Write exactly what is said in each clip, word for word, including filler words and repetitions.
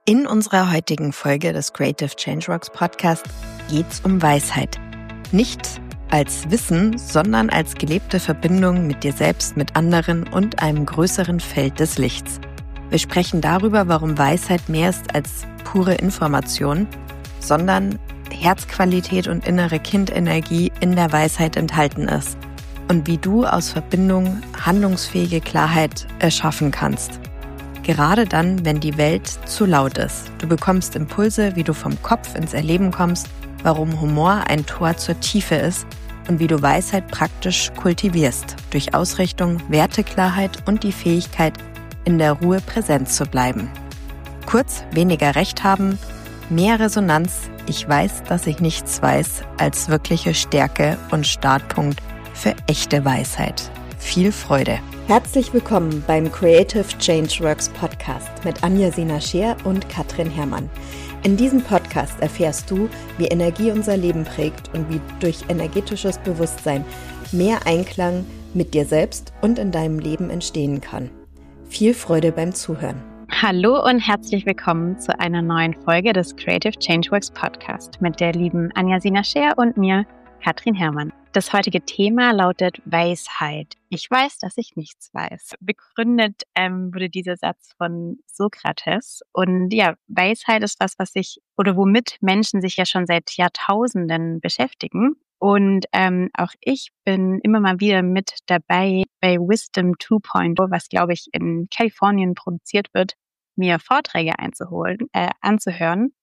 In unserer heutigen Folge des Creative Changeworks Podcast geht's um Weisheit. Nicht als Wissen, sondern als gelebte Verbindung mit dir selbst, mit anderen und einem größeren Feld des Lichts. Wir sprechen darüber, warum Weisheit mehr ist als pure Information, sondern Herzqualität und innere Kindenergie in der Weisheit enthalten ist und wie du aus Verbindung handlungsfähige Klarheit erschaffen kannst. Gerade dann, wenn die Welt zu laut ist. Du bekommst Impulse, wie du vom Kopf ins Erleben kommst, warum Humor ein Tor zur Tiefe ist und wie du Weisheit praktisch kultivierst, durch Ausrichtung, Werteklarheit und die Fähigkeit, in der Ruhe präsent zu bleiben. Kurz, weniger Recht haben, mehr Resonanz, ich weiß, dass ich nichts weiß, als wirkliche Stärke und Startpunkt für echte Weisheit. Viel Freude! Herzlich willkommen beim Creative Changeworks Podcast mit Anja-Sina Scheer und Katrin Herrmann. In diesem Podcast erfährst du, wie Energie unser Leben prägt und wie durch energetisches Bewusstsein mehr Einklang mit dir selbst und in deinem Leben entstehen kann. Viel Freude beim Zuhören. Hallo und herzlich willkommen zu einer neuen Folge des Creative Changeworks Podcast mit der lieben Anja-Sina Scheer und mir, Katrin Herrmann. Das heutige Thema lautet Weisheit. Ich weiß, dass ich nichts weiß. Begründet ähm, wurde dieser Satz von Sokrates. Und ja, Weisheit ist was, was sich oder womit Menschen sich ja schon seit Jahrtausenden beschäftigen. Und ähm, auch ich bin immer mal wieder mit dabei bei Wisdom zwei Punkt null, was glaube ich in Kalifornien produziert wird, mir Vorträge einzuholen, äh, anzuhören.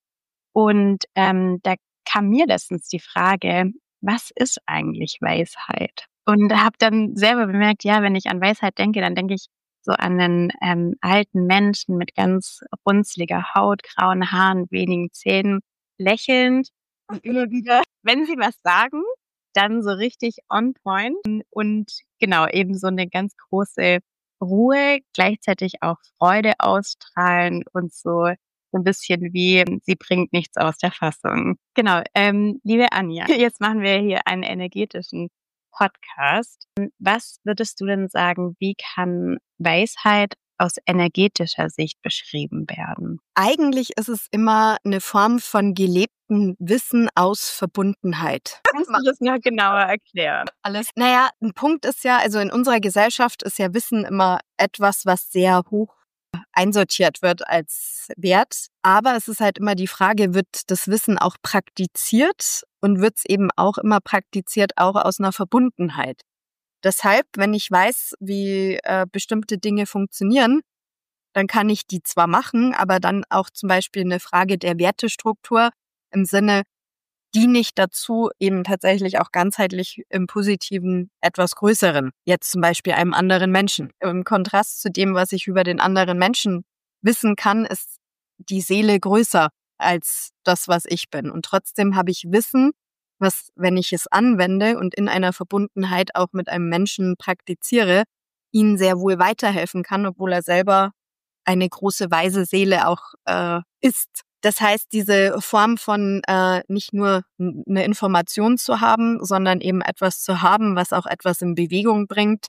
Und ähm, da kam mir letztens die Frage, was ist eigentlich Weisheit? Und habe dann selber bemerkt, ja, wenn ich an Weisheit denke, dann denke ich so an einen ähm, alten Menschen mit ganz runzliger Haut, grauen Haaren, wenigen Zähnen, lächelnd und immer wieder, wenn sie was sagen, dann so richtig on point und genau, eben so eine ganz große Ruhe, gleichzeitig auch Freude ausstrahlen und so so ein bisschen wie, sie bringt nichts aus der Fassung. Genau, ähm, liebe Anja, jetzt machen wir hier einen energetischen Podcast. Was würdest du denn sagen, wie kann Weisheit aus energetischer Sicht beschrieben werden? Eigentlich ist es immer eine Form von gelebtem Wissen aus Verbundenheit. Kannst du das noch genauer erklären? Alles. Naja, ein Punkt ist ja, also in unserer Gesellschaft ist ja Wissen immer etwas, was sehr hoch einsortiert wird als Wert. Aber es ist halt immer die Frage, wird das Wissen auch praktiziert und wird es eben auch immer praktiziert, auch aus einer Verbundenheit. Deshalb, wenn ich weiß, wie äh, bestimmte Dinge funktionieren, dann kann ich die zwar machen, aber dann auch zum Beispiel eine Frage der Wertestruktur im Sinne, diene ich dazu, eben tatsächlich auch ganzheitlich im Positiven etwas Größeren, jetzt zum Beispiel einem anderen Menschen. Im Kontrast zu dem, was ich über den anderen Menschen wissen kann, ist die Seele größer als das, was ich bin. Und trotzdem habe ich Wissen, was, wenn ich es anwende und in einer Verbundenheit auch mit einem Menschen praktiziere, ihnen sehr wohl weiterhelfen kann, obwohl er selber eine große, weise Seele auch äh, ist. Das heißt, diese Form von äh, nicht nur eine Information zu haben, sondern eben etwas zu haben, was auch etwas in Bewegung bringt,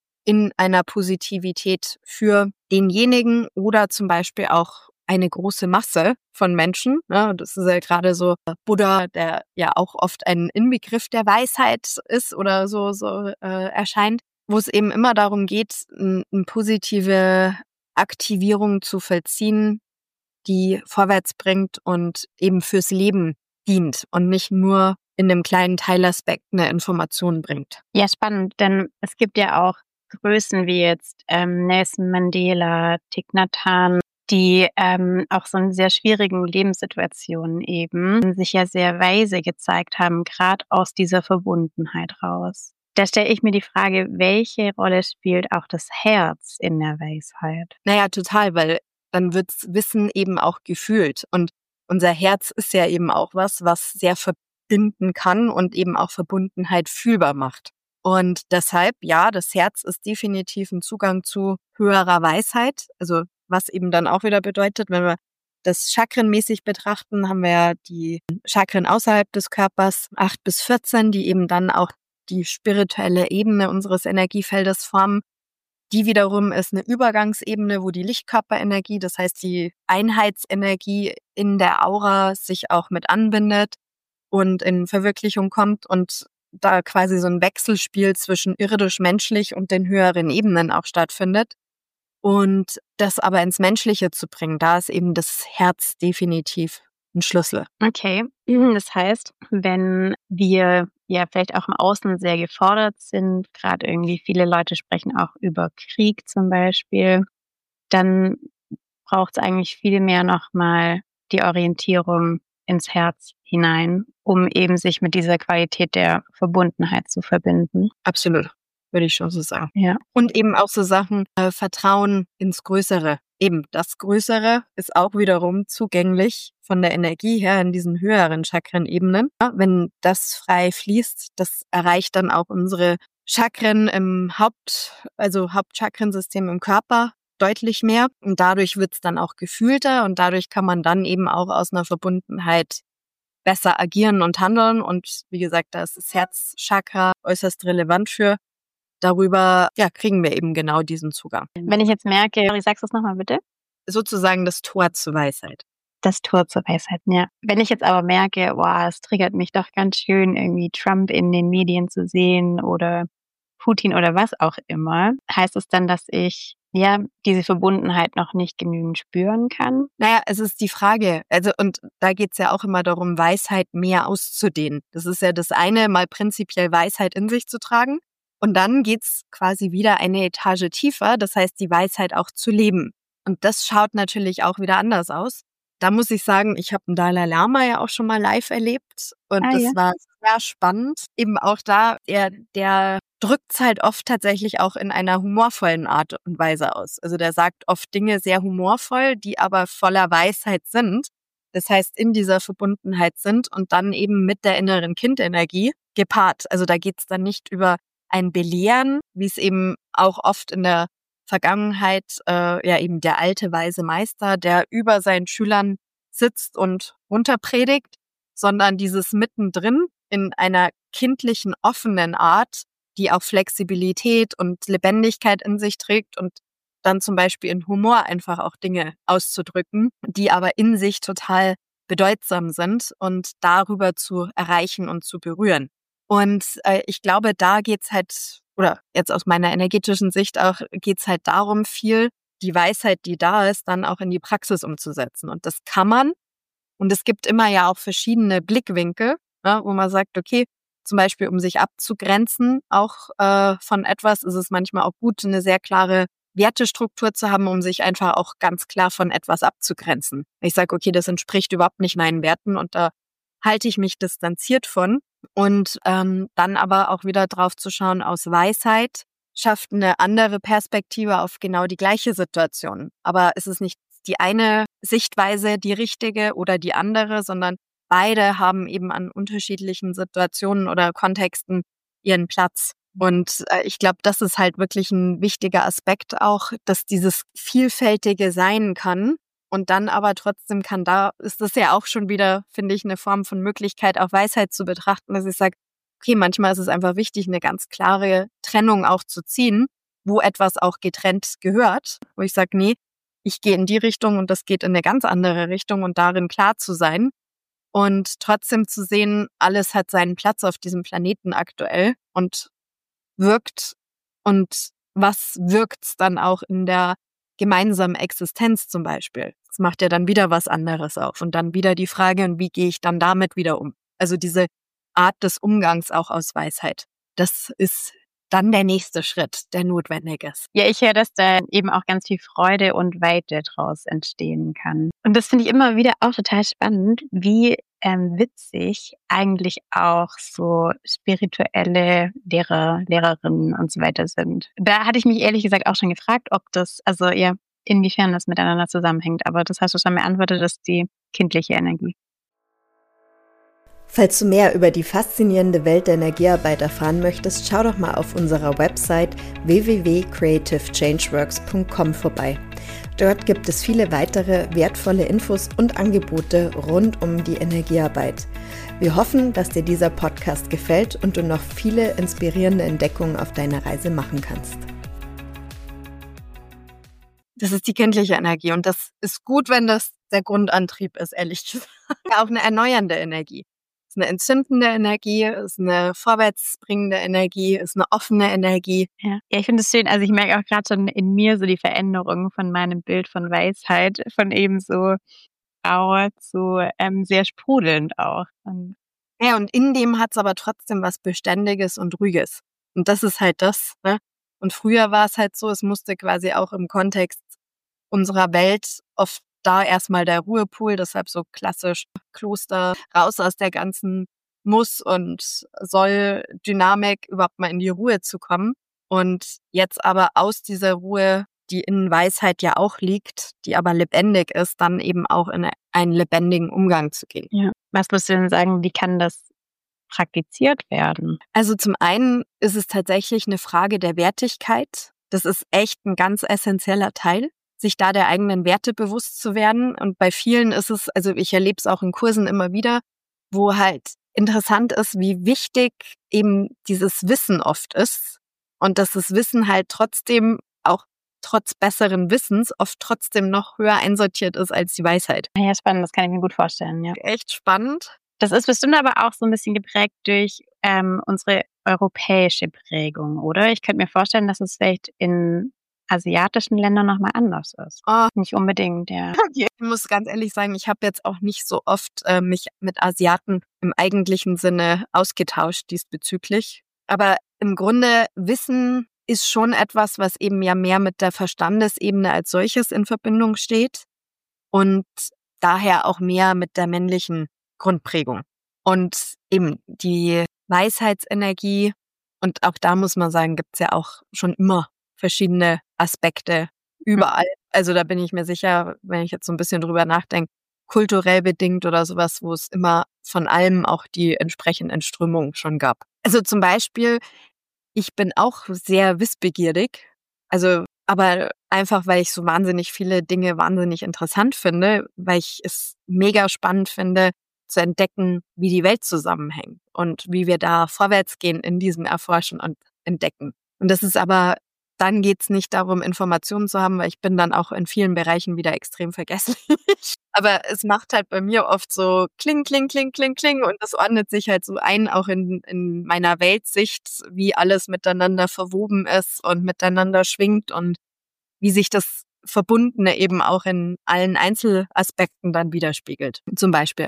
in einer Positivität für denjenigen oder zum Beispiel auch eine große Masse von Menschen. Ja, das ist ja gerade so Buddha, der ja auch oft ein Inbegriff der Weisheit ist oder so, so äh, erscheint, wo es eben immer darum geht, eine positive Aktivierung zu vollziehen, die vorwärts bringt und eben fürs Leben dient und nicht nur in einem kleinen Teilaspekt eine Information bringt. Ja, spannend, denn es gibt ja auch Größen wie jetzt ähm, Nelson Mandela, Thich Nhat Hanh, die ähm, auch so in sehr schwierigen Lebenssituationen eben sich ja sehr weise gezeigt haben, gerade aus dieser Verbundenheit raus. Da stelle ich mir die Frage, welche Rolle spielt auch das Herz in der Weisheit? Naja, total, weil dann wird's Wissen eben auch gefühlt. Und unser Herz ist ja eben auch was, was sehr verbinden kann und eben auch Verbundenheit fühlbar macht. Und deshalb, ja, das Herz ist definitiv ein Zugang zu höherer Weisheit. Also was eben dann auch wieder bedeutet, wenn wir das chakrenmäßig betrachten, haben wir ja die Chakren außerhalb des Körpers, acht bis vierzehn, die eben dann auch die spirituelle Ebene unseres Energiefeldes formen. Die wiederum ist eine Übergangsebene, wo die Lichtkörperenergie, das heißt die Einheitsenergie in der Aura sich auch mit anbindet und in Verwirklichung kommt und da quasi so ein Wechselspiel zwischen irdisch-menschlich und den höheren Ebenen auch stattfindet. Und das aber ins Menschliche zu bringen, da ist eben das Herz definitiv ein Schlüssel. Okay, das heißt, wenn wir ja vielleicht auch im Außen sehr gefordert sind, gerade irgendwie viele Leute sprechen auch über Krieg zum Beispiel, dann braucht es eigentlich viel mehr nochmal die Orientierung ins Herz hinein, um eben sich mit dieser Qualität der Verbundenheit zu verbinden. Absolut, würde ich schon so sagen. Ja. Und eben auch so Sachen, äh, Vertrauen ins Größere. Eben, das Größere ist auch wiederum zugänglich von der Energie her in diesen höheren Chakrenebenen. Ja, wenn das frei fließt, das erreicht dann auch unsere Chakren im Haupt, also Hauptchakrensystem im Körper deutlich mehr. Und dadurch wird es dann auch gefühlter und dadurch kann man dann eben auch aus einer Verbundenheit besser agieren und handeln. Und wie gesagt, da ist das Herzchakra äußerst relevant für. Darüber ja, kriegen wir eben genau diesen Zugang. Wenn ich jetzt merke, sagst du es nochmal bitte? Sozusagen das Tor zur Weisheit. Das Tor zur Weisheit, ja. Wenn ich jetzt aber merke, boah, es triggert mich doch ganz schön, irgendwie Trump in den Medien zu sehen oder Putin oder was auch immer, heißt es dann, dass ich ja diese Verbundenheit noch nicht genügend spüren kann? Naja, es ist die Frage, also und da geht's ja auch immer darum, Weisheit mehr auszudehnen. Das ist ja das eine, mal prinzipiell Weisheit in sich zu tragen. Und dann geht's quasi wieder eine Etage tiefer, das heißt, die Weisheit auch zu leben. Und das schaut natürlich auch wieder anders aus. Da muss ich sagen, ich habe den Dalai Lama ja auch schon mal live erlebt und ah, das ja. war sehr spannend. Eben auch da, der, der drückt's halt oft tatsächlich auch in einer humorvollen Art und Weise aus. Also der sagt oft Dinge sehr humorvoll, die aber voller Weisheit sind. Das heißt, in dieser Verbundenheit sind und dann eben mit der inneren Kindenergie gepaart. Also da geht's dann nicht über ein Belehren, wie es eben auch oft in der Vergangenheit, äh, ja eben der alte weise Meister, der über seinen Schülern sitzt und runterpredigt, sondern dieses mittendrin in einer kindlichen, offenen Art, die auch Flexibilität und Lebendigkeit in sich trägt und dann zum Beispiel in Humor einfach auch Dinge auszudrücken, die aber in sich total bedeutsam sind und darüber zu erreichen und zu berühren. Und äh, ich glaube, da geht's halt, oder jetzt aus meiner energetischen Sicht auch, geht's halt darum, viel die Weisheit, die da ist, dann auch in die Praxis umzusetzen. Und das kann man. Und es gibt immer ja auch verschiedene Blickwinkel, ne, wo man sagt, okay, zum Beispiel, um sich abzugrenzen, auch äh, von etwas, ist es manchmal auch gut, eine sehr klare Wertestruktur zu haben, um sich einfach auch ganz klar von etwas abzugrenzen. Ich sage, okay, das entspricht überhaupt nicht meinen Werten und da halte ich mich distanziert von. Und ähm, dann aber auch wieder drauf zu schauen, aus Weisheit schafft eine andere Perspektive auf genau die gleiche Situation. Aber es ist nicht die eine Sichtweise die richtige oder die andere, sondern beide haben eben an unterschiedlichen Situationen oder Kontexten ihren Platz. Und äh, ich glaube, das ist halt wirklich ein wichtiger Aspekt auch, dass dieses Vielfältige sein kann. Und dann aber trotzdem kann da, ist das ja auch schon wieder, finde ich, eine Form von Möglichkeit, auch Weisheit zu betrachten, dass ich sage, okay, manchmal ist es einfach wichtig, eine ganz klare Trennung auch zu ziehen, wo etwas auch getrennt gehört, wo ich sage, nee, ich gehe in die Richtung und das geht in eine ganz andere Richtung und darin klar zu sein und trotzdem zu sehen, alles hat seinen Platz auf diesem Planeten aktuell und wirkt und was wirkt's dann auch in der gemeinsamen Existenz zum Beispiel. Das macht ja dann wieder was anderes auf und dann wieder die Frage, und wie gehe ich dann damit wieder um? Also diese Art des Umgangs auch aus Weisheit, das ist dann der nächste Schritt, der notwendig ist. Ja, ich höre, dass da eben auch ganz viel Freude und Weite draus entstehen kann. Und das finde ich immer wieder auch total spannend, wie ähm, witzig eigentlich auch so spirituelle Lehrer, Lehrerinnen und so weiter sind. Da hatte ich mich ehrlich gesagt auch schon gefragt, ob das, also ja, inwiefern das miteinander zusammenhängt. Aber das hast du schon beantwortet, das ist die kindliche Energie. Falls du mehr über die faszinierende Welt der Energiearbeit erfahren möchtest, schau doch mal auf unserer Website w w w punkt creative changeworks punkt com vorbei. Dort gibt es viele weitere wertvolle Infos und Angebote rund um die Energiearbeit. Wir hoffen, dass dir dieser Podcast gefällt und du noch viele inspirierende Entdeckungen auf deiner Reise machen kannst. Das ist die kindliche Energie und das ist gut, wenn das der Grundantrieb ist, ehrlich gesagt. Auch eine erneuernde Energie. Ist eine entzündende Energie, ist eine vorwärtsbringende Energie, ist eine offene Energie. Ja, ja, ich finde es schön. Also ich merke auch gerade schon in mir so die Veränderung von meinem Bild von Weisheit, von eben so rau zu ähm, sehr sprudelnd auch. Und ja, und in dem hat's aber trotzdem was Beständiges und Ruhiges. Und das ist halt das, ne? Und früher war es halt so, es musste quasi auch im Kontext unserer Welt oft da erstmal der Ruhepol, deshalb so klassisch Kloster, raus aus der ganzen Muss- und Soll-Dynamik, überhaupt mal in die Ruhe zu kommen. Und jetzt aber aus dieser Ruhe, die in Weisheit ja auch liegt, die aber lebendig ist, dann eben auch in einen lebendigen Umgang zu gehen. ja. Was würdest du denn sagen, wie kann das praktiziert werden? Also zum einen ist es tatsächlich eine Frage der Wertigkeit. Das ist echt ein ganz essentieller Teil, sich da der eigenen Werte bewusst zu werden. Und bei vielen ist es, also ich erlebe es auch in Kursen immer wieder, wo halt interessant ist, wie wichtig eben dieses Wissen oft ist. Und dass das Wissen halt trotzdem, auch trotz besseren Wissens, oft trotzdem noch höher einsortiert ist als die Weisheit. Ja, spannend, das kann ich mir gut vorstellen, ja. Echt spannend. Das ist bestimmt aber auch so ein bisschen geprägt durch ähm, unsere europäische Prägung, oder? Ich könnte mir vorstellen, dass es vielleicht in asiatischen Ländern nochmal anders ist. Oh. Nicht unbedingt, ja. Ich muss ganz ehrlich sagen, ich habe jetzt auch nicht so oft äh, mich mit Asiaten im eigentlichen Sinne ausgetauscht diesbezüglich. Aber im Grunde Wissen ist schon etwas, was eben ja mehr mit der Verstandesebene als solches in Verbindung steht und daher auch mehr mit der männlichen Grundprägung. Und eben die Weisheitsenergie, und auch da muss man sagen, gibt's ja auch schon immer verschiedene Aspekte überall. Also da bin ich mir sicher, wenn ich jetzt so ein bisschen drüber nachdenke, kulturell bedingt oder sowas, wo es immer von allem auch die entsprechenden Strömungen schon gab. Also zum Beispiel, ich bin auch sehr wissbegierig, also aber einfach, weil ich so wahnsinnig viele Dinge wahnsinnig interessant finde, weil ich es mega spannend finde, zu entdecken, wie die Welt zusammenhängt und wie wir da vorwärts gehen in diesem Erforschen und Entdecken. Und das ist aber, dann geht's nicht darum, Informationen zu haben, weil ich bin dann auch in vielen Bereichen wieder extrem vergesslich. Aber es macht halt bei mir oft so kling, kling, kling, kling, kling und das ordnet sich halt so ein, auch in, in meiner Weltsicht, wie alles miteinander verwoben ist und miteinander schwingt und wie sich das Verbundene eben auch in allen Einzelaspekten dann widerspiegelt, zum Beispiel.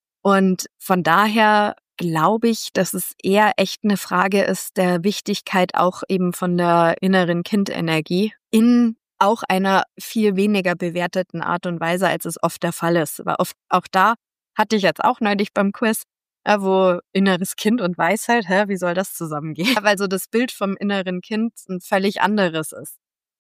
Und von daher glaube ich, dass es eher echt eine Frage ist der Wichtigkeit auch eben von der inneren Kindenergie in auch einer viel weniger bewerteten Art und Weise, als es oft der Fall ist. Aber oft, auch da hatte ich jetzt auch neulich beim Quiz, ja, wo inneres Kind und Weisheit, hä, wie soll das zusammengehen? Weil so das Bild vom inneren Kind ein völlig anderes ist.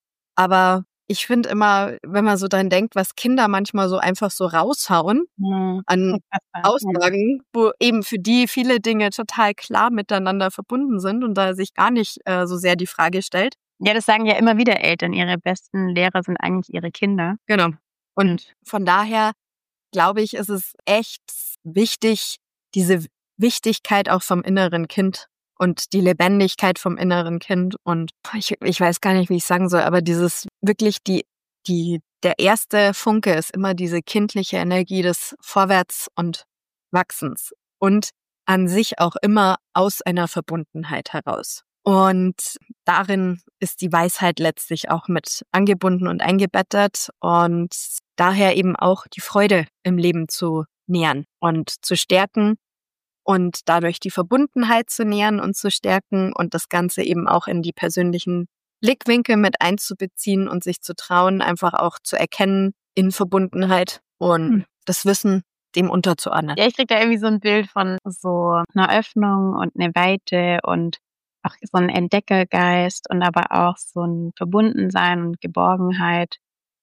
Aber ich finde immer, wenn man so dran denkt, was Kinder manchmal so einfach so raushauen Mhm. an Aussagen, wo eben für die viele Dinge total klar miteinander verbunden sind und da sich gar nicht äh, so sehr die Frage stellt. Ja, das sagen ja immer wieder Eltern. Ihre besten Lehrer sind eigentlich ihre Kinder. Genau. Und von daher glaube ich, ist es echt wichtig, diese Wichtigkeit auch vom inneren Kind und die Lebendigkeit vom inneren Kind und ich, ich weiß gar nicht, wie ich sagen soll, aber dieses wirklich die, die, der erste Funke ist immer diese kindliche Energie des Vorwärts und Wachsens und an sich auch immer aus einer Verbundenheit heraus. Und darin ist die Weisheit letztlich auch mit angebunden und eingebettet und daher eben auch die Freude im Leben zu nähern und zu stärken und dadurch die Verbundenheit zu nähern und zu stärken und das Ganze eben auch in die persönlichen Blickwinkel mit einzubeziehen und sich zu trauen, einfach auch zu erkennen in Verbundenheit und hm. das Wissen dem unterzuordnen. Ja, ich krieg da irgendwie so ein Bild von so einer Öffnung und eine Weite und auch so ein Entdeckergeist und aber auch so ein Verbundensein und Geborgenheit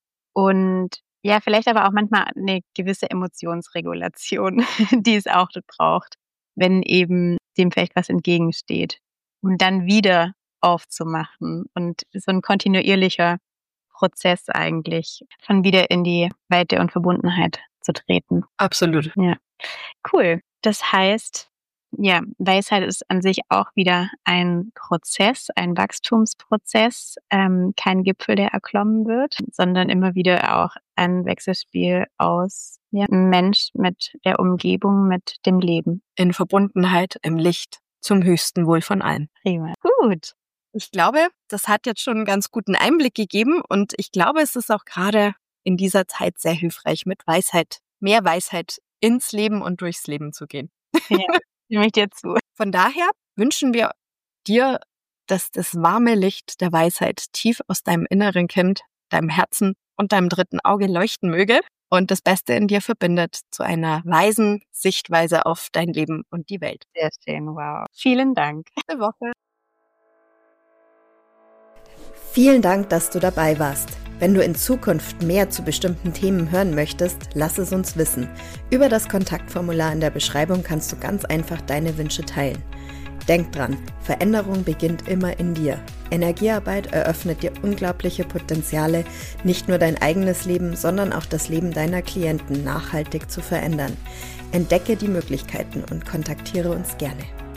und ja, vielleicht aber auch manchmal eine gewisse Emotionsregulation, die es auch braucht, wenn eben dem vielleicht was entgegensteht und dann wieder aufzumachen und so ein kontinuierlicher Prozess eigentlich, von wieder in die Weite und Verbundenheit zu treten. Absolut. Ja, cool. Das heißt, Ja, Weisheit ist an sich auch wieder ein Prozess, ein Wachstumsprozess, ähm, kein Gipfel, der erklommen wird, sondern immer wieder auch ein Wechselspiel aus ja, Mensch mit der Umgebung, mit dem Leben. In Verbundenheit, im Licht, zum höchsten Wohl von allen. Prima. Gut. Ich glaube, das hat jetzt schon einen ganz guten Einblick gegeben und ich glaube, es ist auch gerade in dieser Zeit sehr hilfreich, mit Weisheit, mehr Weisheit ins Leben und durchs Leben zu gehen. Ja. Stimme ich dir zu. Von daher wünschen wir dir, dass das warme Licht der Weisheit tief aus deinem inneren Kind, deinem Herzen und deinem dritten Auge leuchten möge und das Beste in dir verbindet zu einer weisen Sichtweise auf dein Leben und die Welt. Sehr schön, wow. Vielen Dank. Gute Woche. Vielen Dank, dass du dabei warst. Wenn du in Zukunft mehr zu bestimmten Themen hören möchtest, lass es uns wissen. Über das Kontaktformular in der Beschreibung kannst du ganz einfach deine Wünsche teilen. Denk dran, Veränderung beginnt immer in dir. Energiearbeit eröffnet dir unglaubliche Potenziale, nicht nur dein eigenes Leben, sondern auch das Leben deiner Klienten nachhaltig zu verändern. Entdecke die Möglichkeiten und kontaktiere uns gerne.